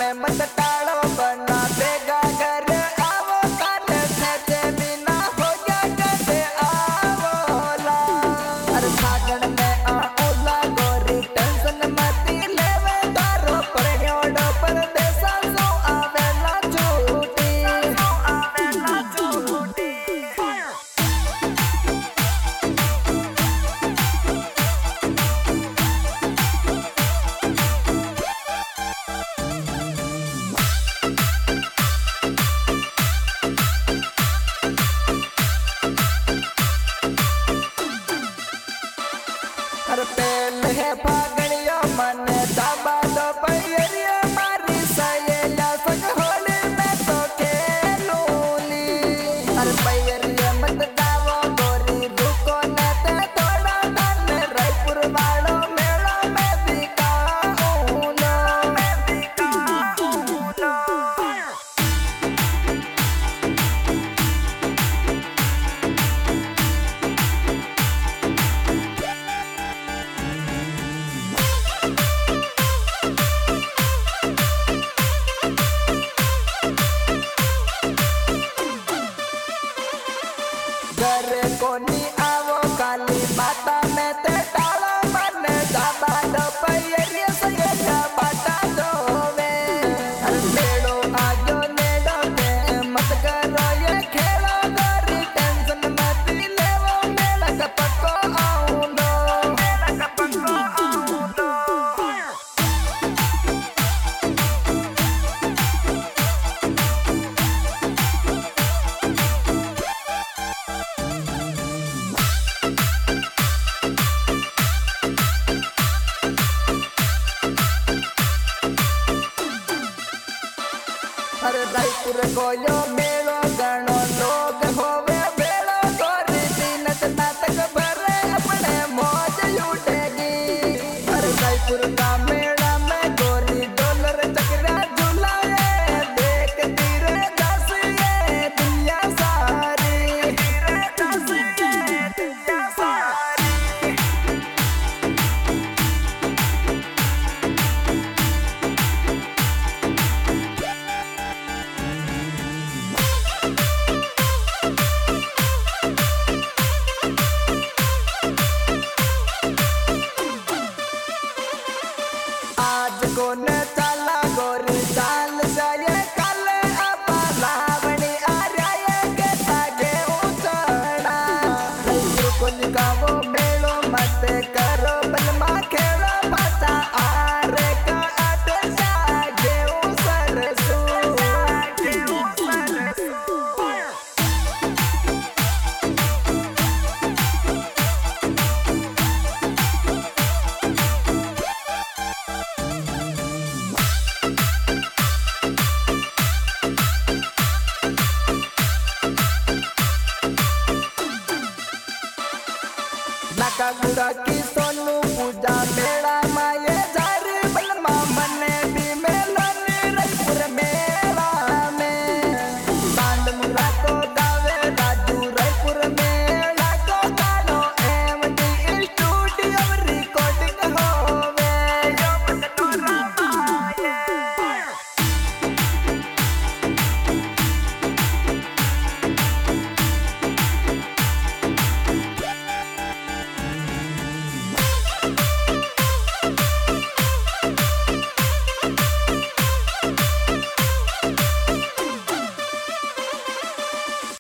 में मत टालो बना देगा घर आवो ताने थे बिना हो गया कदे आवोला। अरे फागण में आऊला गोरी टेंशन मती लेवे तारो प्रयोड पर देसा सो आवेला छूटी हर पेल है फागणिया मन दाबा दो पैरिया मारी सहेला संग होली में तो खेलूली। हर पैरिया मत दावो गोरी रुको न ते थोड़ा धन रायपुर वालो मेला में दिखाऊंगा घर कोनी आवो काली माता में ते टाला मन दाबा दो पैरिया सहेला बाटा दोवे। हर नेड़ो आजो नेड़ो के मत करो ये खेलो गोरी टेंशन मत लेवो मेला का पक्को आऊंदो हर रायपुर गोयो मेलो गणो लोग होवे बेलो गोरी दिन नाटक भरे अपने मौज लूटेगी। हर रायपुर का मेला में गोरी डॉलर चकरा झुलाए देख तीरे दस ये दुनिया सारी आज कौन चला गोरी चाल जाए कल अब लावणी आ रहा के तागे उचड़ा। रायपुर को निकावो मेलो मत करो बलमा खेलो बचा आरे का अट जागे सरसू नाका गुड़ा